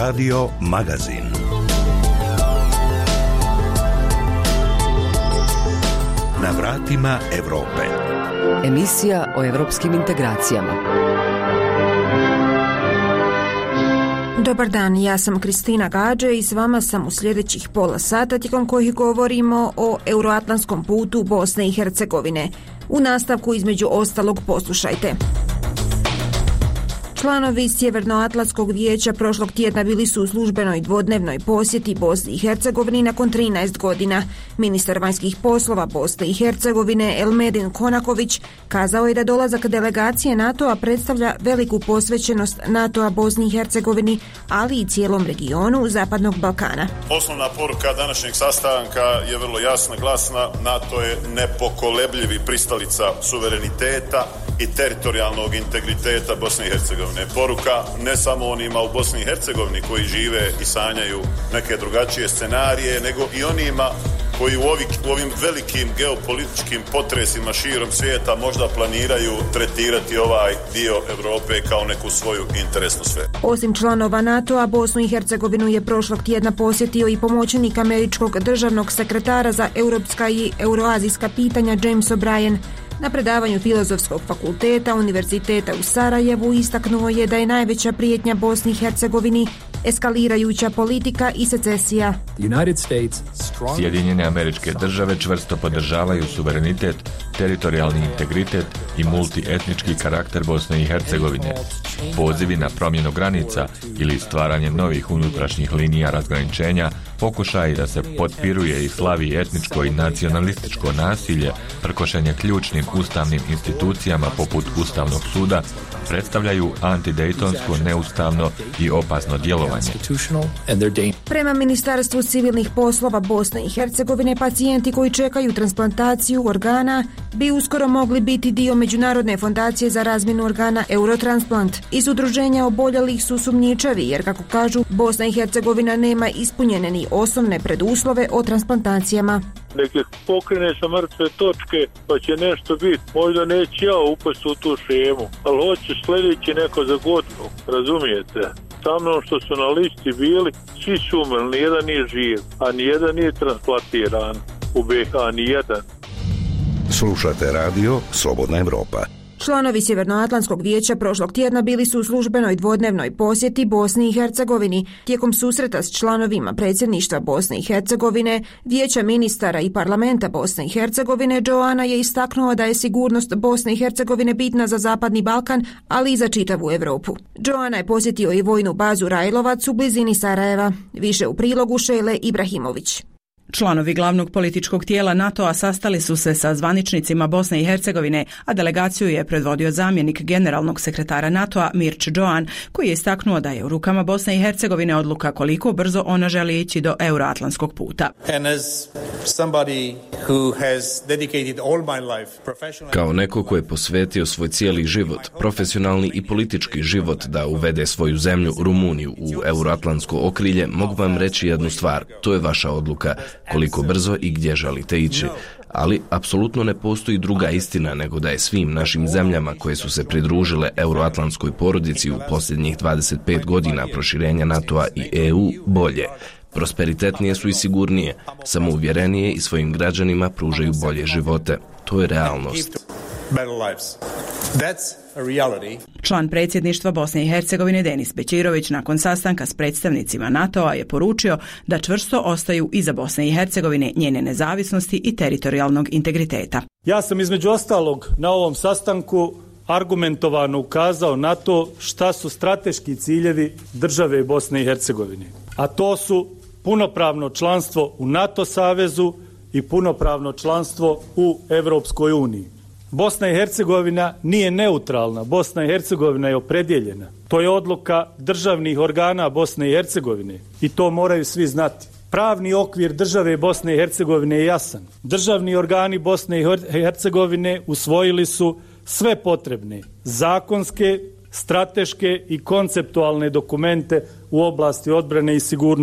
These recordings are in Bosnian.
Radio Magazin. Na vratima Europe. Emisija o europskim integracijama. Dobar dan, ja sam Kristina Gađe i s vama sam u sljedećih pola sata tijekom kojih govorimo o euroatlantskom putu Bosne i Hercegovine. U nastavku između ostalog poslušajte. Članovi Sjevernoatlantskog vijeća prošlog tjedna bili su u službenoj dvodnevnoj posjeti Bosni i Hercegovini nakon 13 godina. Ministar vanjskih poslova Bosne i Hercegovine Elmedin Konaković kazao je da dolazak delegacije NATO-a predstavlja veliku posvećenost NATO-a Bosni i Hercegovini, ali i cijelom regionu Zapadnog Balkana. Osnovna poruka današnjeg sastanka je vrlo jasna, glasna. NATO je nepokolebljivi pristalica suvereniteta i teritorijalnog integriteta Bosne i Hercegovine. Poruka ne samo onima u Bosni i Hercegovini koji žive i sanjaju neke drugačije scenarije, nego i onima koji u ovim velikim geopolitičkim potresima širom svijeta možda planiraju tretirati ovaj dio Europe kao neku svoju interesnu sferu. Osim članova NATO-a, Bosnu i Hercegovinu je prošlog tjedna posjetio i pomoćnik američkog državnog sekretara za europska i euroazijska pitanja James O'Brien. Na predavanju Filozofskog fakulteta Univerziteta u Sarajevu istaknuo je da je najveća prijetnja Bosni i Hercegovini eskalirajuća politika i secesija. Sjedinjene Američke Države čvrsto podržavaju suverenitet, teritorijalni integritet i multietnički karakter Bosne i Hercegovine. Pozivi na promjenu granica ili stvaranje novih unutrašnjih linija razgraničenja, pokušaj da se potpiruje i slavi etničko i nacionalističko nasilje, prkošenje ključnim ustavnim institucijama poput Ustavnog suda, predstavljaju antidejtonsko, neustavno i opasno djelovanje. Prema Ministarstvu civilnih poslova Bosne i Hercegovine, pacijenti koji čekaju transplantaciju organa bi uskoro mogli biti dio Međunarodne fondacije za razmjenu organa Eurotransplant. Iz udruženja oboljelih su sumnjičavi jer, kako kažu, Bosna i Hercegovina nema ispunjene ni osnovne preduslove o transplantacijama. Neke pokrene sa mrtve točke pa će nešto biti. Možda neće ja upasti u tu šemu, ali hoće sljedeći neko za godinu, razumijete? Sa mnom što su na listi bili, svi su umrli, nijedan nije živ, a nijedan nije transplantiran u BiH, nijedan. Slušate radio Slobodna Europa. Članovi Sjevernoatlantskog vijeća prošlog tjedna bili su u službenoj dvodnevnoj posjeti Bosni i Hercegovini. Tijekom susreta s članovima predsjedništva Bosne i Hercegovine, vijeća ministara i parlamenta Bosne i Hercegovine, Joana je istaknuo da je sigurnost Bosne i Hercegovine bitna za Zapadni Balkan, ali i za čitavu Europu. Joana je posjetio i vojnu bazu Rajlovac u blizini Sarajeva. Više u prilogu Šejle Ibrahimović. Članovi glavnog političkog tijela NATO-a sastali su se sa zvaničnicima Bosne i Hercegovine, a delegaciju je predvodio zamjenik generalnog sekretara NATO-a Mirč Joan, koji je istaknuo da je u rukama Bosne i Hercegovine odluka koliko brzo ona želi ići do euroatlantskog puta. Kao neko ko je posvetio svoj cijeli život, profesionalni i politički život da uvede svoju zemlju Rumuniju u euroatlantsko okrilje, mogu vam reći jednu stvar, to je vaša odluka. Koliko brzo i gdje želite ići. Ali apsolutno ne postoji druga istina nego da je svim našim zemljama koje su se pridružile euroatlantskoj porodici u posljednjih 25 godina proširenja NATO-a i EU bolje. Prosperitetnije su i sigurnije, samouvjerenije i svojim građanima pružaju bolje živote. To je realnost. Član predsjedništva Bosne i Hercegovine Denis Bećirović nakon sastanka s predstavnicima NATO-a je poručio da čvrsto ostaju iza Bosne i Hercegovine, njene nezavisnosti i teritorijalnog integriteta. Ja sam između ostalog na ovom sastanku argumentovano ukazao na to šta su strateški ciljevi države Bosne i Hercegovine. A to su punopravno članstvo u NATO savezu i punopravno članstvo u Europskoj uniji. Bosna i Hercegovina nije neutralna, Bosna i Hercegovina je opredjeljena. To je odluka državnih organa Bosne i Hercegovine i to moraju svi znati. Pravni okvir države Bosne i Hercegovine je jasan. Državni organi Bosne i Hercegovine usvojili su sve potrebne zakonske, strateške i konceptualne dokumente u oblasti odbrane i sigurnosti.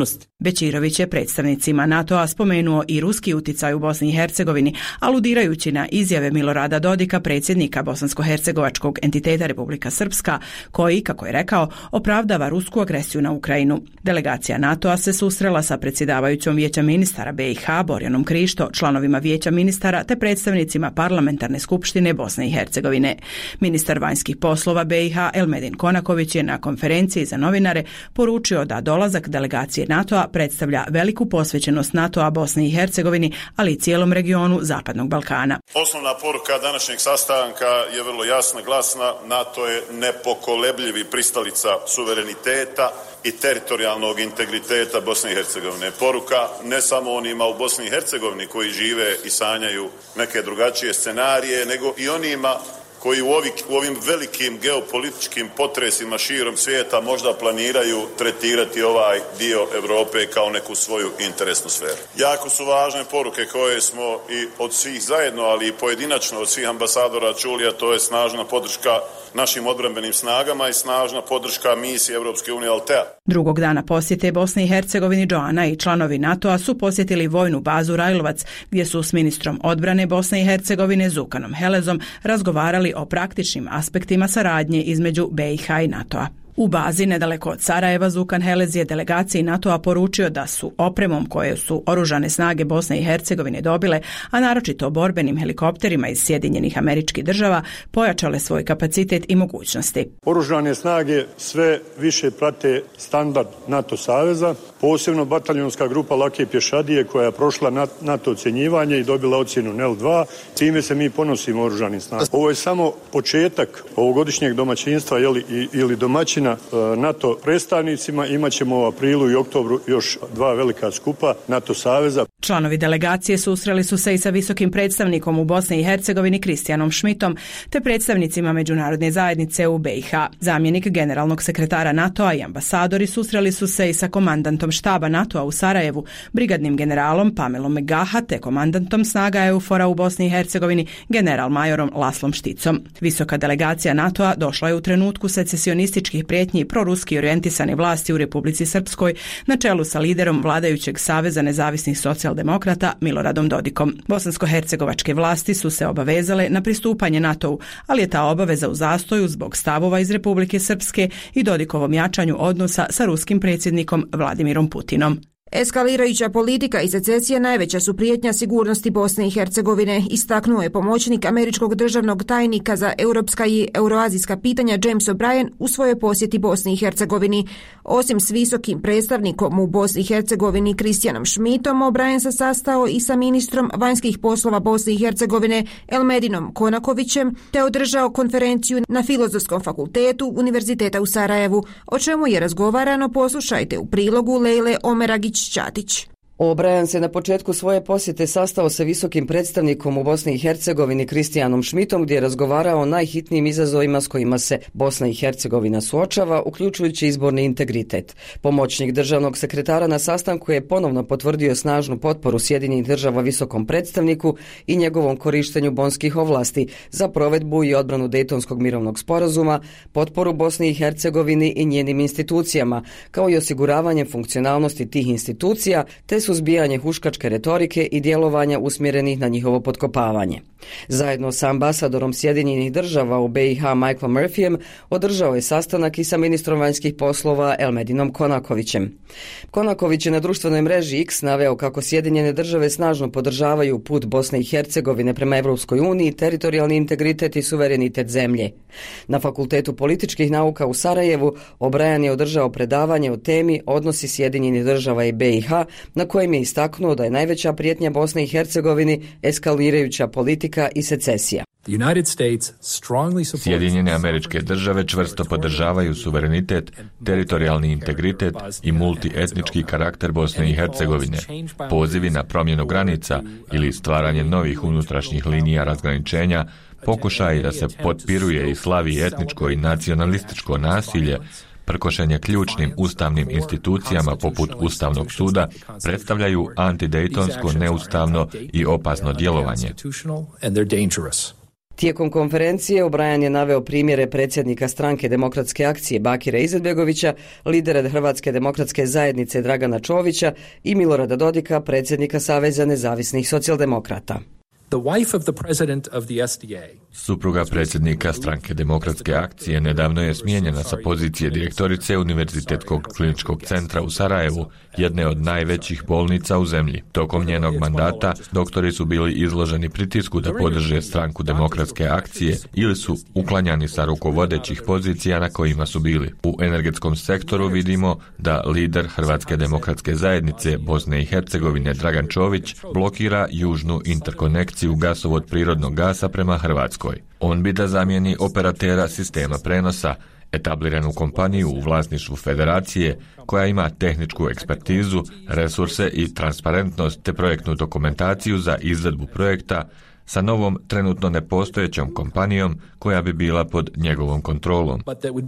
Bećirović je predstavnicima NATO-a spomenuo i ruski uticaj u Bosni i Hercegovini, aludirajući na izjave Milorada Dodika, predsjednika bosansko-hercegovačkog entiteta Republika Srpska, koji, kako je rekao, opravdava rusku agresiju na Ukrajinu. Delegacija NATO-a se susrela sa predsjedavajućom Vijeća ministara BiH Borjanom Krišto, članovima Vijeća ministara te predstavnicima Parlamentarne skupštine Bosne i Hercegovine. Ministar vanjskih poslova BiH Elmedin Konaković je na konferenciji za novinare poručio da dolazak delegacije NATO-a predstavlja veliku posvećenost NATO-a Bosni i Hercegovini, ali i cijelom regionu Zapadnog Balkana. Osnovna poruka današnjeg sastanka je vrlo jasna, glasna. NATO je nepokolebljivi pristalica suvereniteta i teritorijalnog integriteta Bosne i Hercegovine. Poruka ne samo onima u Bosni i Hercegovini koji žive i sanjaju neke drugačije scenarije, nego i onima koji u ovim velikim geopolitičkim potresima širom svijeta možda planiraju tretirati ovaj dio Europe kao neku svoju interesnu sferu. Jako su važne poruke koje smo i od svih zajedno, ali i pojedinačno od svih ambasadora čuli, a to je snažna podrška našim odbrambenim snagama i snažna podrška misiji Europske unije Altea. Drugog dana posjete Bosne i Hercegovini Joana i članovi NATO-a su posjetili vojnu bazu Rajlovac, gdje su s ministrom odbrane Bosne i Hercegovine Zukanom Helezom razgovarali o praktičnim aspektima saradnje između BiH i NATO-a. U bazi nedaleko od Sarajeva Zukan Helez je delegaciji NATO-a poručio da su opremom koje su oružane snage Bosne i Hercegovine dobile, a naročito borbenim helikopterima iz Sjedinjenih Američkih Država, pojačale svoj kapacitet i mogućnosti. Oružane snage sve više prate standard NATO saveza, posebno bataljonska grupa lake pješadije koja je prošla NATO ocjenjivanje i dobila ocjenu NEL2. Time se mi ponosimo oružanim snagama. Ovo je samo početak ovogodišnjeg domaćinstva ili domaćina NATO predstavnicima. Imaćemo u aprilu i oktobru još 2 velika skupa NATO saveza. Članovi delegacije susreli su se i sa visokim predstavnikom u Bosni i Hercegovini Kristijanom Šmitom te predstavnicima međunarodne zajednice u BiH. Zamjenik generalnog sekretara NATO-a i ambasadori susreli su se i sa komandantom štaba NATO-a u Sarajevu, brigadnim generalom Pamelom Megaha te komandantom snaga EUFOR-a u Bosni i Hercegovini general majorom Laslom Šticom. Visoka delegacija NATO-a došla je u trenutku secesionističkih prijetnji i proruski orijentisane vlasti u Republici Srpskoj na čelu sa liderom vladajućeg Saveza nezavisnih socijaldemokrata Miloradom Dodikom. Bosansko-hercegovačke vlasti su se obavezale na pristupanje NATO-u, ali je ta obaveza u zastoju zbog stavova iz Republike Srpske i Dodikovom jačanju odnosa sa ruskim predsjednikom Vladimirom Putinom. Eskalirajuća politika i secesija najveća su prijetnja sigurnosti Bosne i Hercegovine, istaknuo je pomoćnik američkog državnog tajnika za europska i euroazijska pitanja James O'Brien u svojoj posjeti Bosni i Hercegovini. Osim s visokim predstavnikom u Bosni i Hercegovini Kristijanom Šmitom, O'Brien se sastao i sa ministrom vanjskih poslova Bosne i Hercegovine Elmedinom Konakovićem te održao konferenciju na Filozofskom fakultetu Univerziteta u Sarajevu. O čemu je razgovarano, poslušajte u prilogu Lejle Omeragić-Ćatić. O'Brien se na početku svoje posjete sastao sa visokim predstavnikom u Bosni i Hercegovini Kristijanom Šmitom, gdje je razgovarao o najhitnijim izazovima s kojima se Bosna i Hercegovina suočava, uključujući izborni integritet. Pomoćnik državnog sekretara na sastanku je ponovno potvrdio snažnu potporu Sjedinjenih Država visokom predstavniku i njegovom korištenju bonskih ovlasti za provedbu i odbranu Dejtonskog mirovnog sporazuma, potporu Bosni i Hercegovini i njenim institucijama, kao i osiguravanje funkcionalnosti tih institucija, te suzbijanje huškačke retorike i djelovanja usmjerenih na njihovo potkopavanje. Zajedno sa ambasadorom Sjedinjenih Država u BiH Michaelom Murphyjem održao je sastanak i sa ministrom vanjskih poslova Elmedinom Konakovićem. Konaković je na društvenoj mreži X naveo kako Sjedinjene Države snažno podržavaju put Bosne i Hercegovine prema Europskoj uniji, teritorijalni integritet i suverenitet zemlje. Na Fakultetu političkih nauka u Sarajevu O'Brien je održao predavanje o temi Odnosi Sjedinjenih Država i BiH, na kojem je istaknuo da je najveća prijetnja Bosne i Hercegovini eskalirajuća politika i secesija. Sjedinjene Američke Države čvrsto podržavaju suverenitet, teritorijalni integritet i multietnički karakter Bosne i Hercegovine. Pozivi na promjenu granica ili stvaranje novih unutrašnjih linija razgraničenja, pokušaj da se potpiruje i slavi etničko i nacionalističko nasilje, prkošenje ključnim ustavnim institucijama poput Ustavnog suda predstavljaju antidejtonsko, neustavno i opasno djelovanje. Tijekom konferencije O'Brien je naveo primjere predsjednika stranke Demokratske akcije Bakira Izetbegovića, lidera Hrvatske demokratske zajednice Dragana Čovića i Milorada Dodika, predsjednika Saveza nezavisnih socijaldemokrata. Supruga predsjednika stranke Demokratske akcije nedavno je smijenjena sa pozicije direktorice Univerzitetskog kliničkog centra u Sarajevu, jedne od najvećih bolnica u zemlji. Tokom njenog mandata doktori su bili izloženi pritisku da podrže stranku Demokratske akcije ili su uklanjani sa rukovodećih pozicija na kojima su bili. U energetskom sektoru vidimo da lider Hrvatske demokratske zajednice Bosne i Hercegovine Dragan Čović blokira južnu interkonekciju gasovod prirodnog gasa prema Hrvatskoj. On bi da zamijeni operatera sistema prenosa, etabliranu kompaniju u vlasništvu federacije koja ima tehničku ekspertizu, resurse i transparentnost te projektnu dokumentaciju za izvedbu projekta sa novom trenutno nepostojećom kompanijom koja bi bila pod njegovom kontrolom.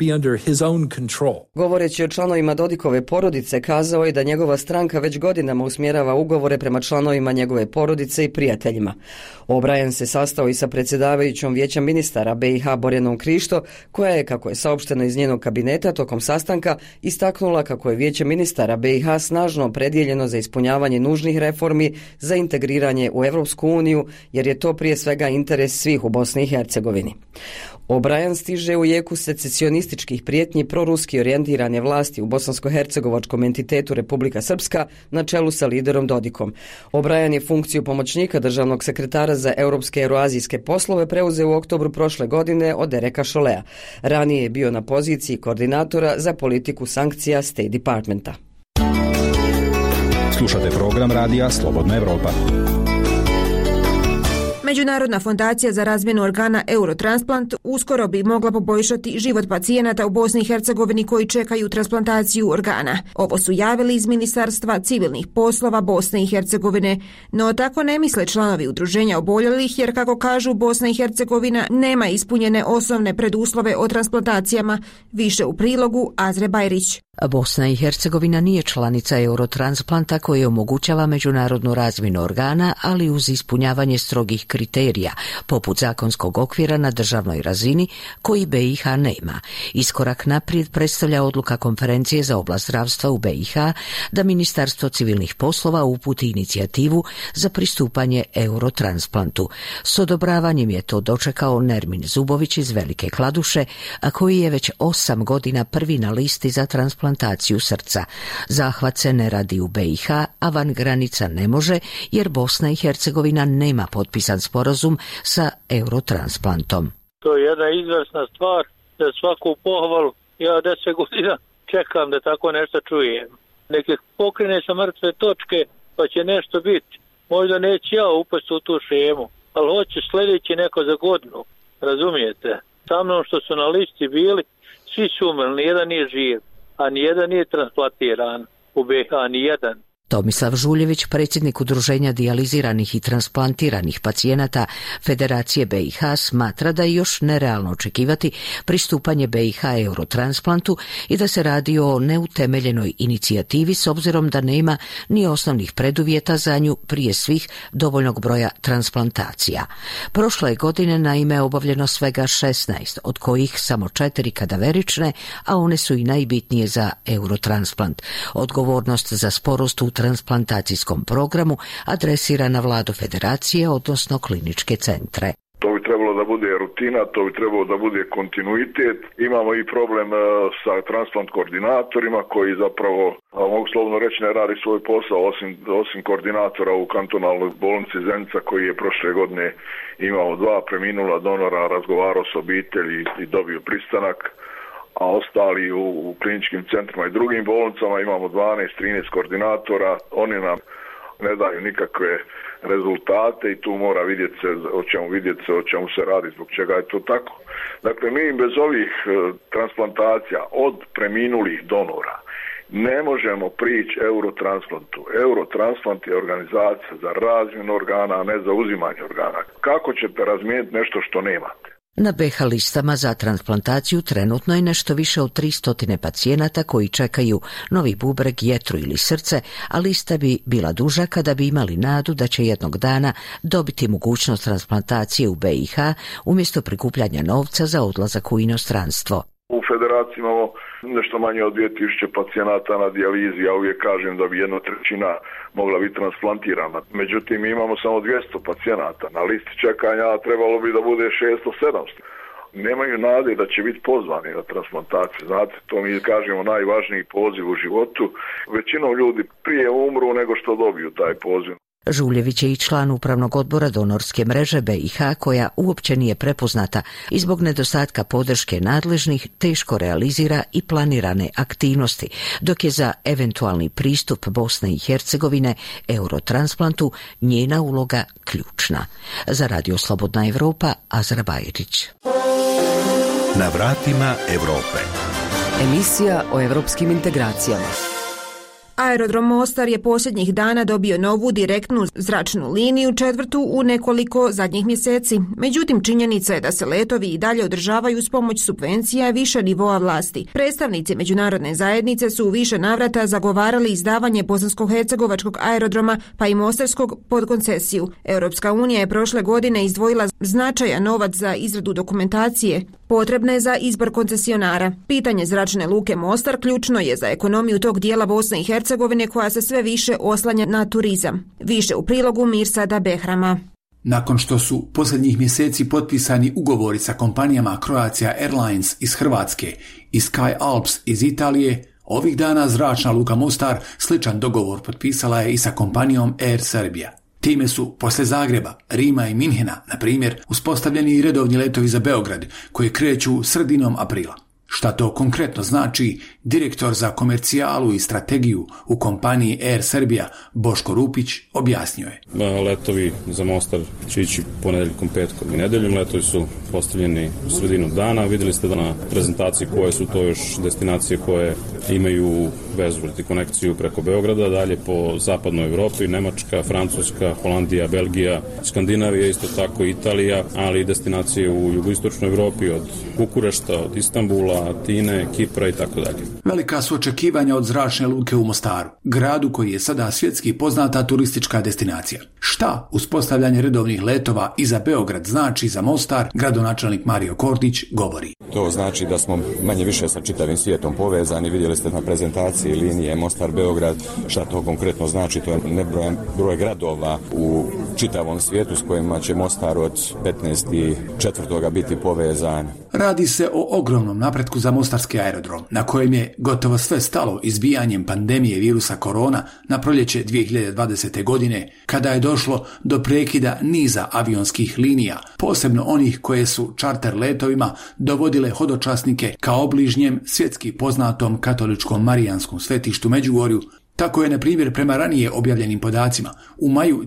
Govoreći o članovima Dodikove porodice, kazao je da njegova stranka već godinama usmjerava ugovore prema članovima njegove porodice i prijateljima. O'Brien se sastao i sa predsjedavajućom Vijeća ministara BiH Borjanom Krišto, koja je, kako je saopšteno iz njenog kabineta tokom sastanka, istaknula kako je Vijeće ministara BiH snažno opredjeljeno za ispunjavanje nužnih reformi za integriranje u Europsku uniju, jer je to prije svega interes svih u Bosni i Hercegovini. O'Brien stiže u jeku secesionističkih prijetnji proruski orijentirane vlasti u bosansko-hercegovačkom entitetu Republika Srpska na čelu sa liderom Dodikom. O'Brien je funkciju pomoćnika državnog sekretara za europske euroazijske poslove preuzeo u oktobru prošle godine od Dereka Šolea. Ranije je bio na poziciji koordinatora za politiku sankcija State Departmenta. Slušate program radija Slobodna Evropa. Međunarodna fondacija za razmjenu organa Eurotransplant uskoro bi mogla poboljšati život pacijenata u Bosni i Hercegovini koji čekaju transplantaciju organa. Ovo su javili iz Ministarstva civilnih poslova Bosne i Hercegovine, no tako ne misle članovi udruženja oboljelih, jer kako kažu, Bosna i Hercegovina nema ispunjene osnovne preduslove o transplantacijama. Više u prilogu Azre Bajrić. Bosna i Hercegovina nije članica Eurotransplanta koji omogućava međunarodnu razmjenu organa, ali uz ispunjavanje strogih kriterija, poput zakonskog okvira na državnoj razini, koji BiH nema. Iskorak naprijed predstavlja odluka Konferencije za oblast zdravstva u BiH da Ministarstvo civilnih poslova uputi inicijativu za pristupanje Eurotransplantu. S odobravanjem je to dočekao Nermin Zubović iz Velike Kladuše, a koji je već 8 godina prvi na listi za transplantaciju srca. Zahvat se ne radi u BiH, a van granica ne može, jer Bosna i Hercegovina nema potpisan sporazum sa Eurotransplantom. To je jedna izvrsna stvar, za svaku pohvalu. Ja 10 godina čekam da tako nešto čujem. Neke pokrene sa mrtve točke, pa će nešto biti. Možda neće ja upasti u tu šemu, ali hoće sljedeći neko za godinu. Razumijete? Sa mnom što su na listi bili, svi su umrli, nijedan nije živ, a nijedan nije transplantiran u BiH, nijedan. Tomislav Žuljević, predsjednik Udruženja dijaliziranih i transplantiranih pacijenata Federacije BiH, smatra da je još nerealno očekivati pristupanje BiH Eurotransplantu i da se radi o neutemeljenoj inicijativi s obzirom da nema ni osnovnih preduvjeta za nju, prije svih dovoljnog broja transplantacija. Prošle godine naime obavljeno svega 16, od kojih samo 4 kadaverične, a one su i najbitnije za Eurotransplant. Odgovornost za sporost u transplantacijskom programu adresira na vladu federacije, odnosno kliničke centre. To bi trebalo da bude rutina, to bi trebalo da bude kontinuitet. Imamo i problem sa transplant koordinatorima koji zapravo, mogu slobodno reći, ne radi svoj posao osim koordinatora u kantonalnoj bolnici Zenica koji je prošle godine imao 2 preminula donora, razgovarao s obitelji i dobio pristanak, a ostali u kliničkim centrima i drugim bolnicama imamo 12-13 koordinatora. Oni nam ne daju nikakve rezultate i tu mora vidjeti se o čemu se radi, zbog čega je to tako. Dakle, mi bez ovih transplantacija od preminulih donora ne možemo prići Eurotransplantu. Eurotransplant je organizacija za razmjenu organa, a ne za uzimanje organa. Kako ćete razmijeniti nešto što nemate? Na BiH listama za transplantaciju trenutno je nešto više od 300 pacijenata koji čekaju novi bubreg, jetru ili srce, a lista bi bila duža kada bi imali nadu da će jednog dana dobiti mogućnost transplantacije u BiH umjesto prikupljanja novca za odlazak u inostranstvo. U federaciji imamo nešto manje od 2000 pacijenata na dijalizi, ja uvijek kažem da bi 1/3 mogla biti transplantirana. Međutim, imamo samo 200 pacijenata na listi čekanja, a trebalo bi da bude 600-700. Nemaju nade da će biti pozvani na transplantaciju. Znate, to mi kažemo najvažniji poziv u životu. Većinom ljudi prije umru nego što dobiju taj poziv. Žuljević je i član upravnog odbora donorske mreže BiH koja uopće nije prepoznata i zbog nedostatka podrške nadležnih teško realizira i planirane aktivnosti, dok je za eventualni pristup Bosne i Hercegovine eurotransplantu njena uloga ključna. Za Radio Slobodna Evropa, Azra Bajrić. Na vratima Europe. Emisija o evropskim integracijama. Aerodrom Mostar je posljednjih dana dobio novu direktnu zračnu liniju, četvrtu u nekoliko zadnjih mjeseci. Međutim, činjenica je da se letovi i dalje održavaju s pomoć subvencija više nivoa vlasti. Predstavnici međunarodne zajednice su u više navrata zagovarali izdavanje bosansko-hercegovačkog aerodroma pa i mostarskog pod koncesiju. Europska unija je prošle godine izdvojila značajan novac za izradu dokumentacije potrebne za izbor koncesionara. Pitanje zračne luke Mostar ključno je za ekonomiju tog dijela Bosne i Hercegovine koja se sve više oslanja na turizam. Više u prilogu Mirsada Behrama. Nakon što su posljednjih mjeseci potpisani ugovori sa kompanijama Croatia Airlines iz Hrvatske i Sky Alps iz Italije, ovih dana zračna luka Mostar sličan dogovor potpisala je i sa kompanijom Air Serbia. Time su posle Zagreba, Rima i Minhena, na primjer, uspostavljeni i redovni letovi za Beograd koji kreću sredinom aprila. Šta to konkretno znači, direktor za komercijalu i strategiju u kompaniji Air Serbia Boško Rupić objasnio je. Letovi za Mostar će ići ponedjeljkom, petkom i nedeljom. Letovi su postavljeni u sredinu dana. Vidjeli ste da na prezentaciji koje su to još destinacije koje imaju vezu ili konekciju preko Beograda, dalje po zapadnoj Evropi, Nemačka, Francuska, Holandija, Belgija, Skandinavija, isto tako Italija, ali i destinacije u jugoistočnoj Evropi od Kukurešta, od Istanbula, Atine, Kipra i tako dalje. Velika su očekivanja od zračne luke u Mostaru, gradu koji je sada svjetski poznata turistička destinacija. Šta uspostavljanje redovnih letova i za Beograd znači za Mostar, gradonačelnik Mario Kordić govori. To znači da smo manje više sa čitavim svijetom povezani. Vidjeli ste na prezentaciji linije Mostar-Beograd, šta to konkretno znači. To je nebrojan broj gradova u čitavom svijetu s kojima će Mostar od 15.4. biti povezan. Radi se o ogromnom napretku za mostarski aerodrom, na kojem je gotovo sve stalo izbijanjem pandemije virusa korona na proljeće 2020. godine, kada je došlo do prekida niza avionskih linija, posebno onih koje su čarter letovima dovodile hodočasnike ka obližnjem svjetski poznatom katoličkom marijanskom svetištu Međugorju. Tako je, na primjer, prema ranije objavljenim podacima, u maju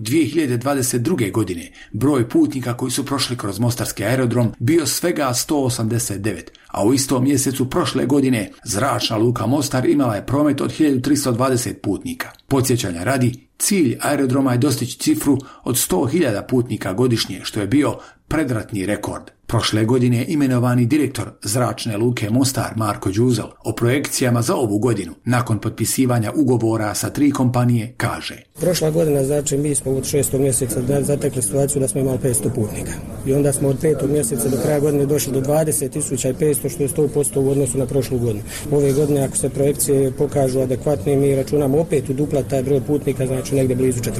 2022. godine broj putnika koji su prošli kroz mostarski aerodrom bio svega 189, a u istom mjesecu prošle godine zračna luka Mostar imala je promet od 1320 putnika. Podsjećanja radi, cilj aerodroma je dostići cifru od 100.000 putnika godišnje, što je bio predratni rekord. Prošle godine je imenovani direktor zračne luke Mostar Marko Đuzel o projekcijama za ovu godinu. Nakon potpisivanja ugovora sa 3 kompanije kaže: Prošla godina, znači, mi smo od 6. mjeseca zatekli situaciju da smo imali 500 putnika. I onda smo od 5. mjeseca do kraja godine došli do 20.500, što je 100% u odnosu na prošlu godinu. Ove godine, ako se projekcije pokažu adekvatne, mi računamo opet uduplat taj broj putnika, znači negdje blizu 40.000.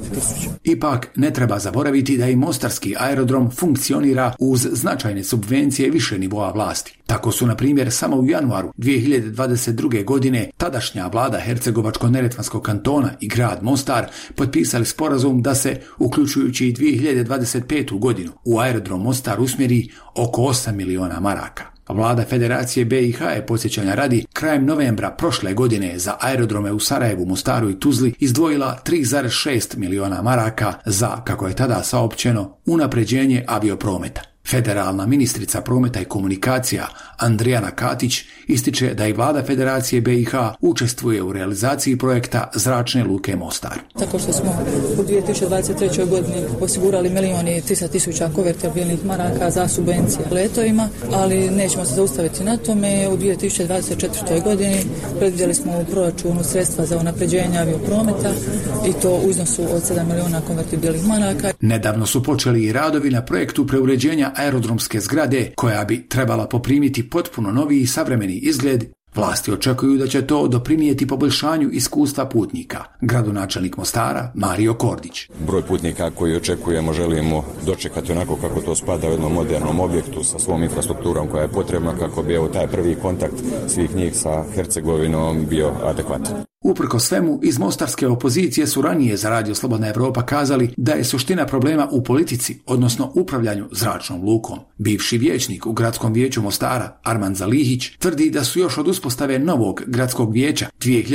Ipak ne treba zaboraviti da i mostarski aerodrom funkcionira uz značajne subvencije više nivoa vlasti. Tako su, na primjer, samo u januaru 2022. godine tadašnja vlada Hercegovačko-neretvanskog kantona i grad Mostar potpisali sporazum da se, uključujući i 2025. godinu, u aerodrom Mostar usmjeri oko 8 miliona maraka. Vlada Federacije BiH je, podsjećanja radi, krajem novembra prošle godine za aerodrome u Sarajevu, Mostaru i Tuzli izdvojila 3,6 miliona maraka za, kako je tada saopćeno, unapređenje avioprometa. Federalna ministrica prometa i komunikacija Andrijana Katić ističe da i vlada Federacije BiH učestvuje u realizaciji projekta Zračne luke Mostar. Tako što smo u 2023. godini osigurali 1.300.000 konvertibilnih maraka za subvencije letovima, ali nećemo se zaustaviti na tome. U 2024. godini predvidjeli smo u proračunu sredstva za unapređenje avioprometa i to u iznosu od 7 milijuna konvertibilnih maraka. Nedavno su počeli i radovi na projektu preuređenja aerodromske zgrade koja bi trebala poprimiti potpuno novi i savremeni izgled. Vlasti očekuju da će to doprinijeti poboljšanju iskustva putnika. Gradonačelnik Mostara Mario Kordić. Broj putnika koji očekujemo želimo dočekati onako kako to spada u jednom modernom objektu sa svom infrastrukturom koja je potrebna kako bi taj prvi kontakt svih njih sa Hercegovinom bio adekvatan. Uprkos svemu, iz mostarske opozicije su ranije za Radio Slobodna Evropa kazali da je suština problema u politici, odnosno upravljanju zračnom lukom. Bivši vijećnik u Gradskom vijeću Mostara, Arman Zalihić, tvrdi da su još od uspostave novog gradskog vijeća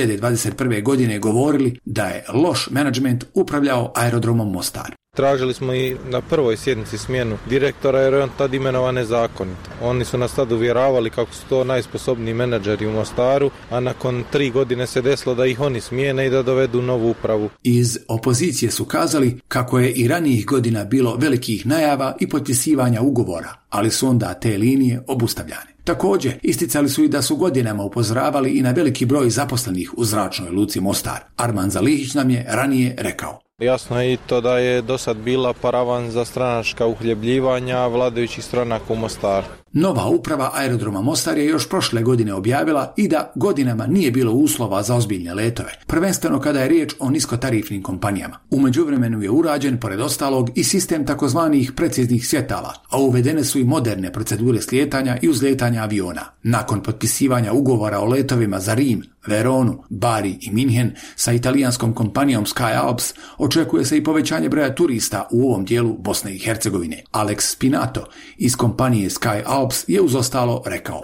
2021. godine govorili da je loš menadžment upravljao aerodromom Mostar. Tražili smo i na prvoj sjednici smjenu direktora jer je on tad imenovan nezakonito. Oni su nas tad uvjeravali kako su to najsposobniji menadžeri u Mostaru, a nakon 3 godine se desilo da ih oni smijene i da dovedu novu upravu. Iz opozicije su kazali kako je i ranijih godina bilo velikih najava i potpisivanja ugovora, ali su onda te linije obustavljane. Također, isticali su i da su godinama upozoravali i na veliki broj zaposlenih u zračnoj luci Mostar. Arman Zalihić nam je ranije rekao. Jasno je i to da je do sad bila paravan za stranačka uhljebljivanja vladajućih stranaka u Mostaru. Nova uprava aerodroma Mostar je još prošle godine objavila i da godinama nije bilo uslova za ozbiljne letove, prvenstveno kada je riječ o niskotarifnim kompanijama. U međuvremenu je urađen, pored ostalog, i sistem takozvanih preciznih svjetala, a uvedene su i moderne procedure slijetanja i uzletanja aviona. Nakon potpisivanja ugovora o letovima za Rim, Veronu, Bari i Minhen sa italijanskom kompanijom Sky Alps očekuje se i povećanje broja turista u ovom dijelu Bosne i Hercegovine. Alex Spinato iz kompanije Sky Alps je uz ostalo rekao: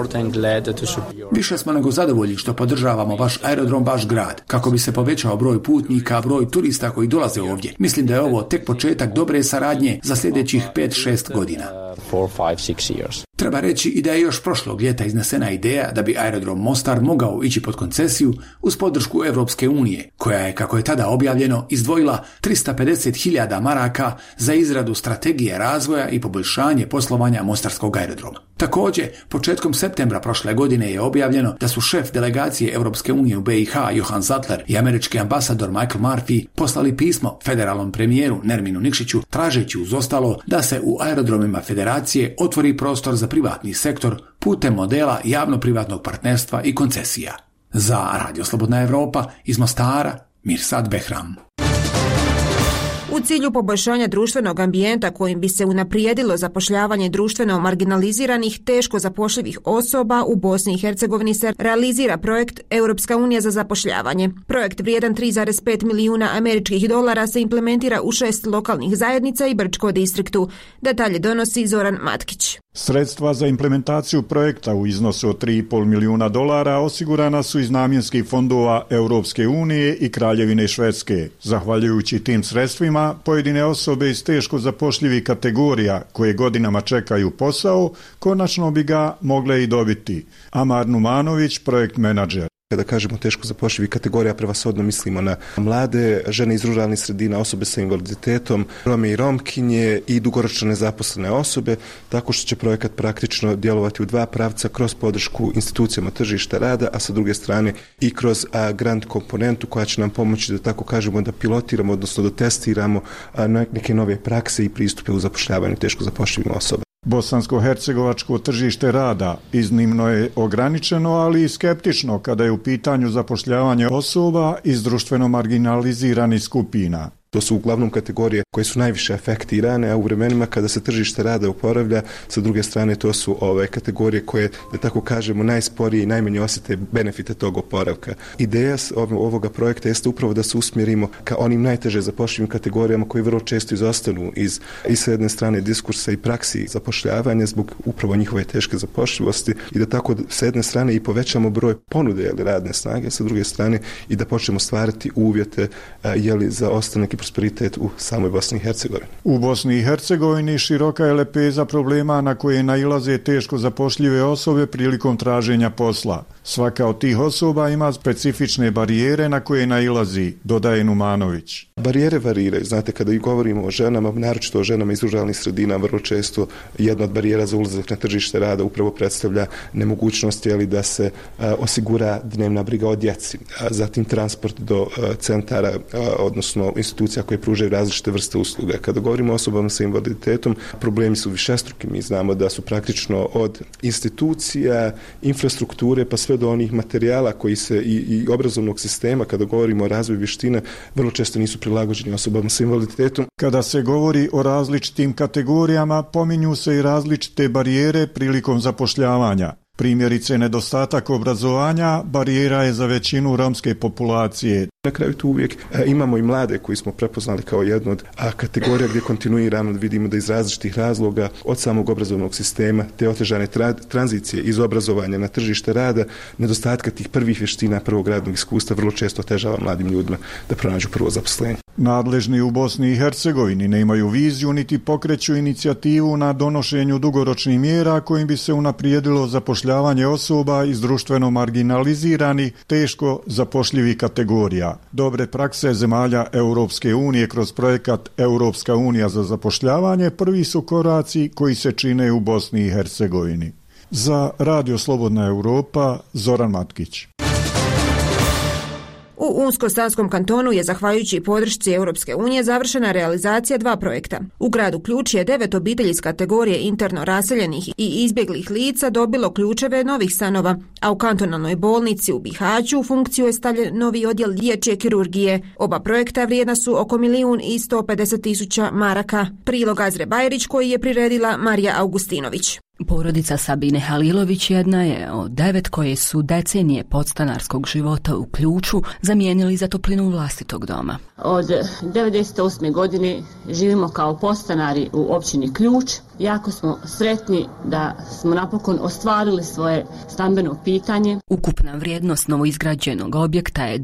Više smo nego zadovoljni što podržavamo vaš aerodrom, vaš grad, kako bi se povećao broj putnika, broj turista koji dolaze ovdje. Mislim da je ovo tek početak dobre saradnje za sljedećih 5-6 godina. Treba reći i da je još prošlog ljeta iznesena ideja da bi aerodrom Mostar mogao ići pod koncesiju uz podršku Europske unije, koja je, kako je tada objavljeno, izdvojila 350.000 maraka za izradu strategije razvoja i poboljšanje poslovanja mostarskog aerodroma. Također, početkom septembra prošle godine je objavljeno da su šef delegacije Europske unije u BiH Johan Zattler i američki ambasador Michael Murphy poslali pismo federalnom premijeru Nerminu Nikšiću tražeći uz ostalo da se u aerodromima federacije otvori prostor za privatni sektor putem modela javno-privatnog partnerstva i koncesija. Za Radio Slobodna Evropa iz Mostara, Mirsad Behram. U cilju poboljšanja društvenog ambijenta kojim bi se unaprijedilo zapošljavanje društveno marginaliziranih, teško zapošljivih osoba u Bosni i Hercegovini se realizira projekt Europska unija za zapošljavanje. Projekt vrijedan 3,5 milijuna američkih dolara se implementira u 6 lokalnih zajednica i Brčko distriktu. Detalje donosi Zoran Matkić. Sredstva za implementaciju projekta u iznosu od 3,5 milijuna dolara osigurana su iz namjenskih fondova Europske unije i Kraljevine Švedske. Zahvaljujući tim sredstvima, pojedine osobe iz teško zapošljivih kategorija koje godinama čekaju posao, konačno bi ga mogle i dobiti. Amar Numanović, projekt menadžer. Kada kažemo teško zapošljivih kategorija, prevashodno mislimo na mlade, žene iz ruralnih sredina, osobe sa invaliditetom, Rome i Romkinje i dugoročno nezaposlene osobe, tako što će projekat praktično djelovati u 2 pravca kroz podršku institucijama tržišta rada, a sa druge strane i kroz grant komponentu koja će nam pomoći da tako kažemo da pilotiramo, odnosno da testiramo neke nove prakse i pristupe u zapošljavanju teško zapošljivim osoba. Bosansko-hercegovačko tržište rada iznimno je ograničeno, ali i skeptično kada je u pitanju zapošljavanje osoba iz društveno marginaliziranih skupina. To su uglavnom kategorije koje su najviše afektirane, a u vremenima kada se tržište rada oporavlja, sa druge strane to su kategorije koje, da tako kažemo, najsporije i najmanje osjete benefite tog oporavka. Ideja ovoga projekta jeste upravo da se usmjerimo ka onim najteže zapošljivim kategorijama koji vrlo često izostanu i sa jedne strane diskursa i praksi zapošljavanja zbog upravo njihove teške zapošljivosti i da tako sa jedne strane i povećamo broj ponude radne snage, sa druge strane i da počnemo stvarati uvjete za ostanak i prosperitet u samoj Bosni i Hercegovini. U Bosni i Hercegovini široka je lepeza problema na koje nailaze teško zapošljive osobe prilikom traženja posla. Svaka od tih osoba ima specifične barijere na koje nailazi, dodaje Numanović. Barijere variraju. Znate, kada govorimo o ženama, naročito o ženama iz ruralnih sredina, vrlo često jedna od barijera za ulazak na tržište rada upravo predstavlja nemogućnost da se osigura dnevna briga o djeci. Zatim transport do centara, odnosno institucija koje pružaju različite vrste usluga. Kada govorimo o osobama sa invaliditetom, problemi su višestruki. Mi znamo da su praktično od institucija, infrastrukture, pa sve do onih materijala koji se i obrazovnog sistema, kada govorimo o razvoju vještina, vrlo često nisu prilagođeni osobama sa invaliditetom. Kada se govori o različitim kategorijama, pominju se i različite barijere prilikom zapošljavanja. Primjerice, nedostatak obrazovanja barijera je za većinu romske populacije. Na kraju tu uvijek imamo i mlade koji smo prepoznali kao jednu od kategorija gdje kontinuirano vidimo da iz različitih razloga od samog obrazovnog sistema te otežane tranzicije iz obrazovanja na tržište rada, nedostatka tih prvih vještina, prvog radnog iskustva vrlo često otežava mladim ljudima da pronađu prvo zaposlenje. Nadležni u Bosni i Hercegovini nemaju viziju niti pokreću inicijativu na donošenju dugoročnih mjera kojim bi se unaprijedilo zapošljavanje osoba iz društveno marginaliziranih, teško zapošljivih kategorija. Dobre prakse zemalja Europske unije kroz projekat Europska unija za zapošljavanje prvi su koraci koji se čine u Bosni i Hercegovini. Za Radio Slobodna Europa, Zoran Matkić. U Unsko-Sanskom kantonu je, zahvaljujući podršci Europske unije, završena realizacija 2 projekta. U gradu Ključ je 9 obitelji iz kategorije interno raseljenih i izbjeglih lica dobilo ključeve novih stanova, a u kantonalnoj bolnici u Bihaću u funkciju je stavljen novi odjel dječje kirurgije. Oba projekta vrijedna su oko 1.150.000 maraka. Prilog Azre Bajrić koji je priredila Marija Augustinović. Porodica Sabine Halilović jedna je od 9 koje su decenije podstanarskog života u Ključu zamijenili za toplinu vlastitog doma. Od 1998. godine živimo kao podstanari u općini Ključ. Jako smo sretni da smo napokon ostvarili svoje stambeno pitanje. Ukupna vrijednost novoizgrađenog objekta je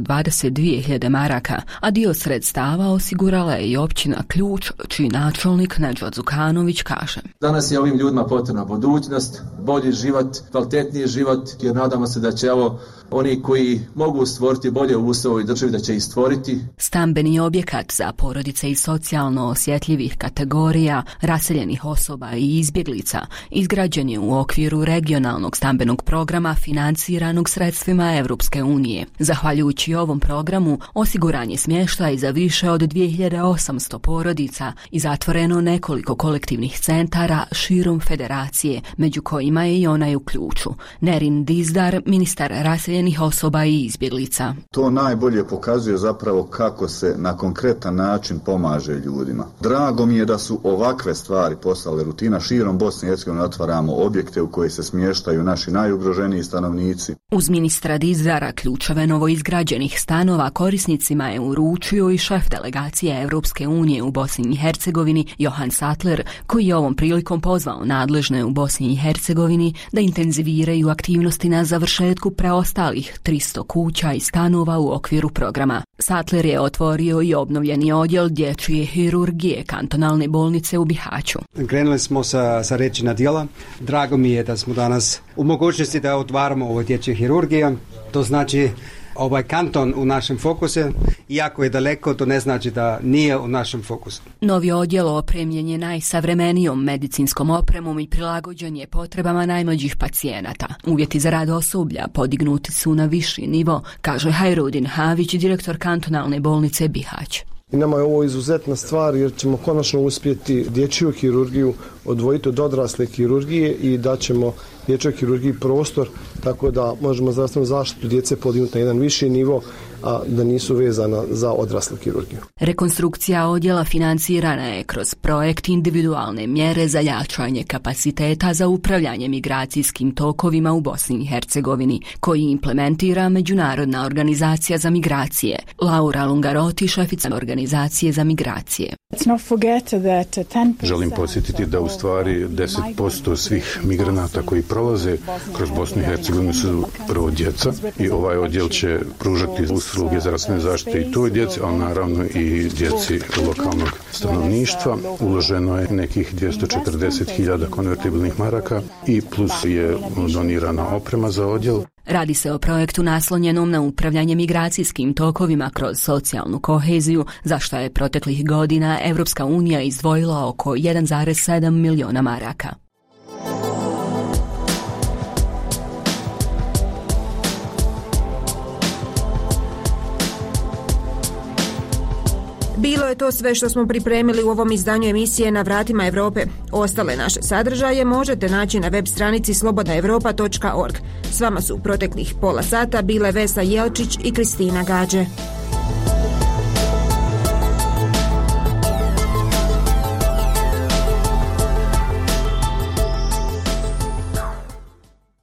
922.000 maraka, a dio sredstava osigurala je i općina Ključ, čiji načelnik Nedžad Zukanović kaže. Danas je ovim ljudima potrebna budućnost, bolji život, kvalitetniji život, jer nadamo se da će oni koji mogu stvoriti bolje uslove u državi da će ih stvoriti. Stambeni objekat za porodice iz socijalno osjetljivih kategorija, raseljenih osoba i izbjeglica izgrađen je u okviru regionalnog stambenog programa financiranog sredstvima Europske unije. Zahvaljujući ovom programu osiguran je smještaj za više od 2800 porodica i zatvoreno nekoliko kolektivnih centara širom federacije, među kojima je i onaj u Ključu. Nerin Dizdar, ministar raseljenih osoba i izbjeglica. To najbolje pokazuje zapravo kako se na konkretan način pomaže ljudima. Drago mi je da su ovakve stvari postale rutina. Širom Bosne i Hercegovine otvaramo objekte u koje se smještaju naši najugroženiji stanovnici. Uz ministra Dizdara ključeve novoizgrađenih stanova korisnicima je uručio i šef delegacije Europske unije u Bosni i Hercegovini Johan Sattler, koji je ovom prilikom pozvao nadležne u Bosni i Hercegovini da intenziviraju aktivnosti na završetku preostalih 300 kuća i stanova u okviru programa. Sattler je otvorio i obnovljeni odjel dječje hirurgije kantonalne bolnice u Bihaću. Krenuli smo sa reči na djela. Drago mi je da smo danas u mogućnosti da otvaramo ovo dječje hirurgije. To znači ovaj kanton u našem fokusu, iako je daleko, to ne znači da nije u našem fokusu. Novi odjel opremljen je najsavremenijom medicinskom opremom i prilagođen je potrebama najmlađih pacijenata. Uvjeti za rad osoblja podignuti su na viši nivo, kaže Hajrudin Havić, direktor kantonalne bolnice Bihać. I nama je ovo izuzetna stvar jer ćemo konačno uspjeti dječju hirurgiju odvojiti od odrasle hirurgije i da ćemo dječjoj hirurgiji prostor tako da možemo zdravstvenu zaštitu djece podignuti na jedan viši nivo, a da nisu vezana za odraslu hirurgiju. Rekonstrukcija odjela financirana je kroz projekt individualne mjere za jačanje kapaciteta za upravljanje migracijskim tokovima u Bosni i Hercegovini, koji implementira Međunarodna organizacija za migracije. Laura Lungaroti, šefica organizacije za migracije. Želim podsjetiti da u stvari 10% svih migranata koji prolaze prolaze kroz Bosnu i Hercegovinu su prvo djeca i ovaj odjel će pružati usluge zdravstvene zaštite i toj djeci, ali naravno i djeci lokalnog stanovništva. Uloženo je nekih 240.000 konvertibilnih maraka i plus je donirana oprema za odjel. Radi se o projektu naslonjenom na upravljanje migracijskim tokovima kroz socijalnu koheziju, za što je proteklih godina Evropska unija izdvojila oko 1,7 miliona maraka. Bilo je to sve što smo pripremili u ovom izdanju emisije Na vratima Europe. Ostale naše sadržaje možete naći na web stranici slobodnaevropa.org. S vama su u proteklih pola sata bile Vesna Jelčić i Kristina Gađe.